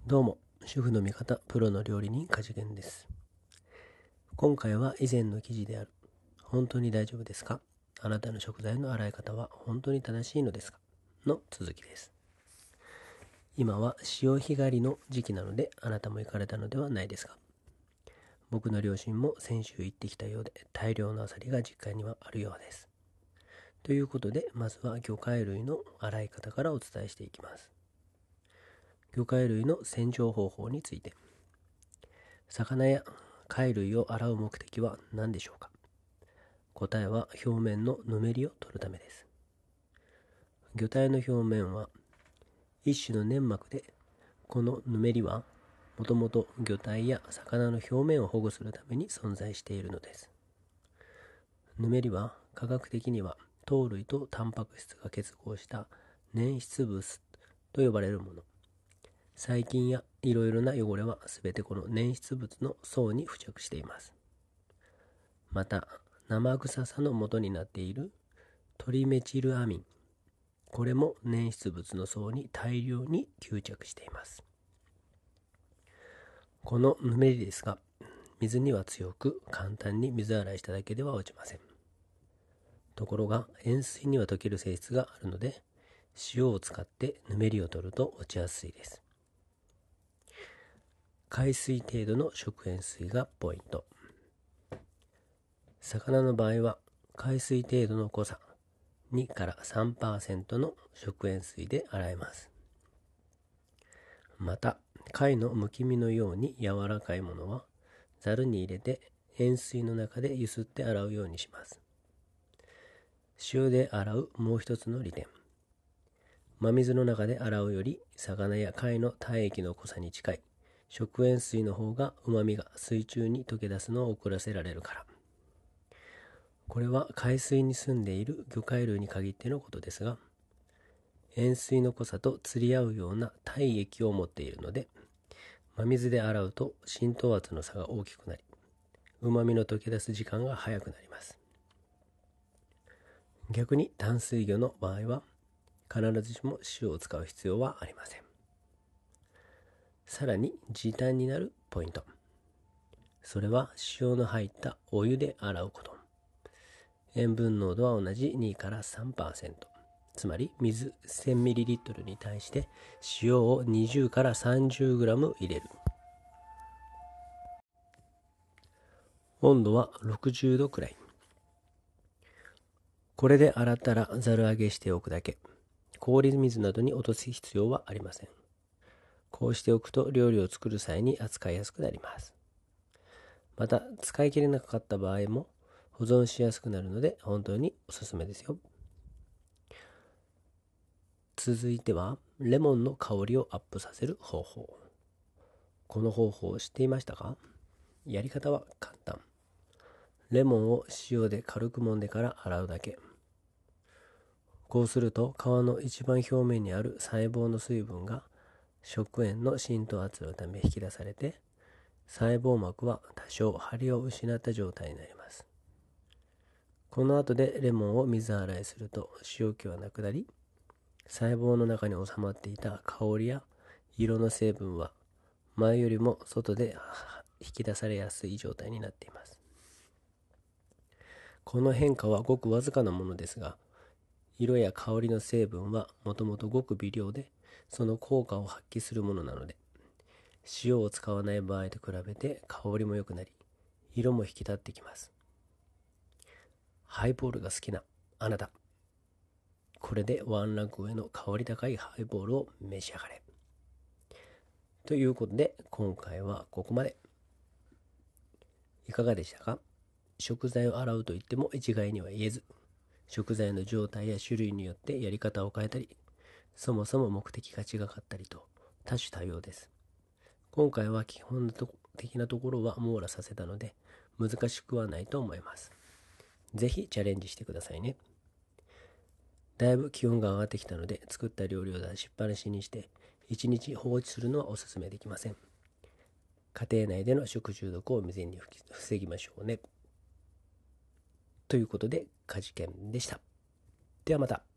どうも、主婦の味方、プロの料理人、かじげんです。今回は以前の記事である、本当に大丈夫ですか？あなたの食材の洗い方は本当に正しいのですか？の続きです。今は潮干狩りの時期なので、あなたも行かれたのではないですか？僕の両親も先週行ってきたようで、大量のアサリが実家にはあるようです。ということで、まずは魚介類の洗い方からお伝えしていきます。魚介類の洗浄方法について。魚や貝類を洗う目的は何でしょうか？答えは表面のぬめりを取るためです。魚体の表面は一種の粘膜で、このぬめりはもともと魚体や魚の表面を保護するために存在しているのです。ぬめりは科学的には糖類とタンパク質が結合した粘質物と呼ばれるもの。細菌やいろいろな汚れはすべてこの粘質物の層に付着しています。また、生臭さの元になっているトリメチルアミン、これも粘質物の層に大量に吸着しています。このぬめりですが、水には強く簡単に水洗いしただけでは落ちません。ところが塩水には溶ける性質があるので、塩を使ってぬめりを取ると落ちやすいです。海水程度の食塩水がポイント。魚の場合は海水程度の濃さ2から 3% の食塩水で洗えます。また、貝のむき身のように柔らかいものはざるに入れて塩水の中でゆすって洗うようにします。塩で洗うもう一つの利点。真水の中で洗うより魚や貝の体液の濃さに近い食塩水の方が旨味が水中に溶け出すのを遅らせられるから。これは海水に住んでいる魚介類に限ってのことですが、塩水の濃さと釣り合うような体液を持っているので、真水で洗うと浸透圧の差が大きくなり、旨味の溶け出す時間が早くなります。逆に淡水魚の場合は、必ずしも塩を使う必要はありません。さらに時短になるポイント。それは塩の入ったお湯で洗うこと。塩分濃度は同じ2から 3%。つまり水 1000ml に対して塩を20から 30g 入れる。温度は60度くらい。これで洗ったらざる上げしておくだけ。氷水などに落とす必要はありません。こうしておくと料理を作る際に扱いやすくなります。また、使い切れなかった場合も保存しやすくなるので本当におすすめですよ。続いてはレモンの香りをアップさせる方法。この方法を知っていましたか？やり方は簡単。レモンを塩で軽く揉んでから洗うだけ。こうすると皮の一番表面にある細胞の水分が食塩の浸透圧のため引き出されて、細胞膜は多少張りを失った状態になります。この後でレモンを水洗いすると塩気はなくなり、細胞の中に収まっていた香りや色の成分は前よりも外で引き出されやすい状態になっています。この変化はごくわずかなものですが、色や香りの成分はもともとごく微量で、その効果を発揮するものなので、塩を使わない場合と比べて香りも良くなり、色も引き立ってきます。ハイボールが好きなあなた、これでワンランク上の香り高いハイボールを召し上がれ。ということで今回はここまで。いかがでしたか？食材を洗うといっても一概には言えず、食材の状態や種類によってやり方を変えたり、そもそも目的が違かったりと多種多様です。今回は基本的なところは網羅させたので難しくはないと思います。ぜひチャレンジしてくださいね。だいぶ気温が上がってきたので作った料理を出しっぱなしにして1日放置するのはおすすめできません。家庭内での食中毒を未然に防ぎましょうね。ということで、かじけんでした。ではまた。